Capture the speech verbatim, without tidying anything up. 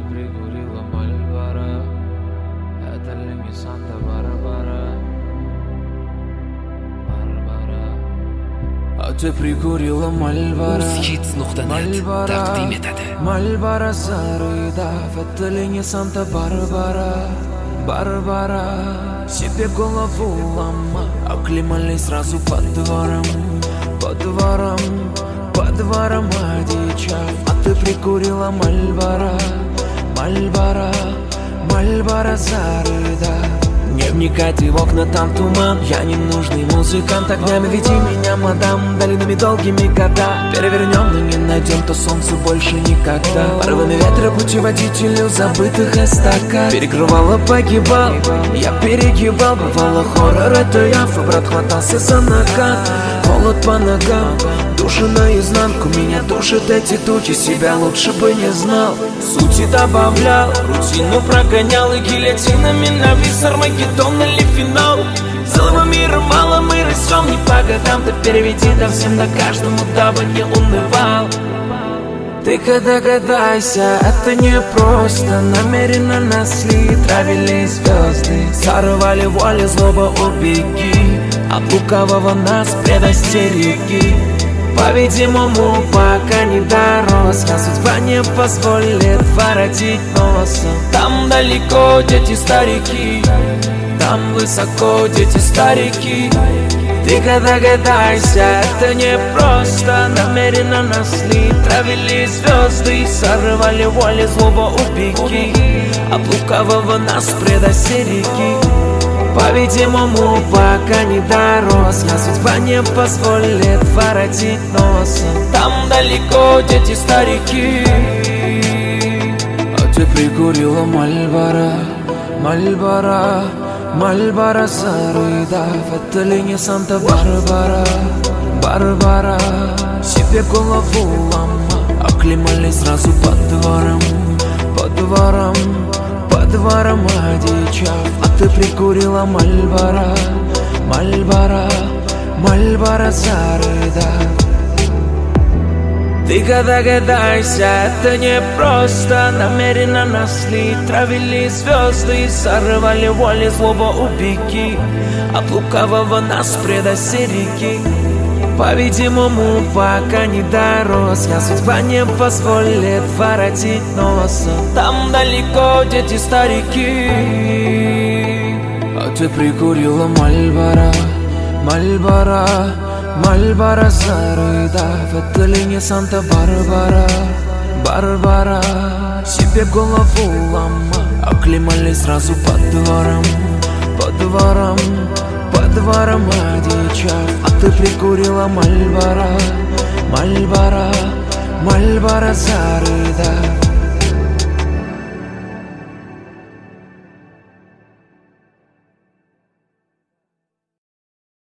прикурила Мальборо? Это ли не Санта-Барбара? А ты прикурила Мальборо? Hits nuqta net taqdim etadi. Мальборо зарыдав, это ли не Санта-Барбара? Барбара, себе голову лома, оклемали сразу под двором, под двором, под двором одичав. А ты прикурила Мальборо, Мальборо, Мальборо зарыдав. Не вникайте в окна, там туман. Я не нужный музыкант. Огнями веди меня, мадам, долинами долгими года. Перевернем, но не найдем то солнце больше никогда. Порывами ветра путеводителю забытых эстакад. Перекрывала, погибал, я перегибал. Бывало хоррор, это я, брат, хватался за накат. Холод по ногам, души наизнанку. Меня душат эти тучи, себя лучше бы не знал. Сути добавлял, рутину прогонял. И гильотинами навис Армагеддон или финал. Целого мира мало, мы растем не по годам. Ты переведи да всем да каждому, дабы не унывал. Ты-ка догадайся, это не просто. Намеренно нас ли травили звезды. Сорвали воли, злоба убеги. От лукавого нас предостереги. По-видимому, пока не дорос, я судьба не позволит воротить носом. Там далеко дети старики, там высоко дети старики. Ты-ка догадайся, это не просто. Намеренно нас ли травили звезды. Сорвали воли, злоба убеги. От лукавого нас предостереги. По-видимому, пока не дорос, я судьба не позволит воротить носом. Там далеко дети старики. А ты прикурила Мальборо, Мальборо, Мальборо зарыдав. Это ли не Санта-Барбара, Барбара? Себе голову лома, оклемали сразу под двором, под двором, под двором одичав. А ты прикурила Мальборо, Мальборо, Мальборо зарыдав. Ты-ка догадайся, это не просто. Намеренно нас ли травили звезды. Сорвали воли, злоба убеги. От лукавого нас предостереги. По-видимому, пока не дорос, я судьба не позволит воротить носом. Там далеко дети старики. А ты прикурила Мальборо, Мальборо, Мальборо зарыдав. Это ли не Санта-Барбара, Барбара? Себе голову лома, оклемали сразу под двором, под двором, под двором одичав. А ты прикурила Мальборо, Мальборо, Мальборо зарыдав.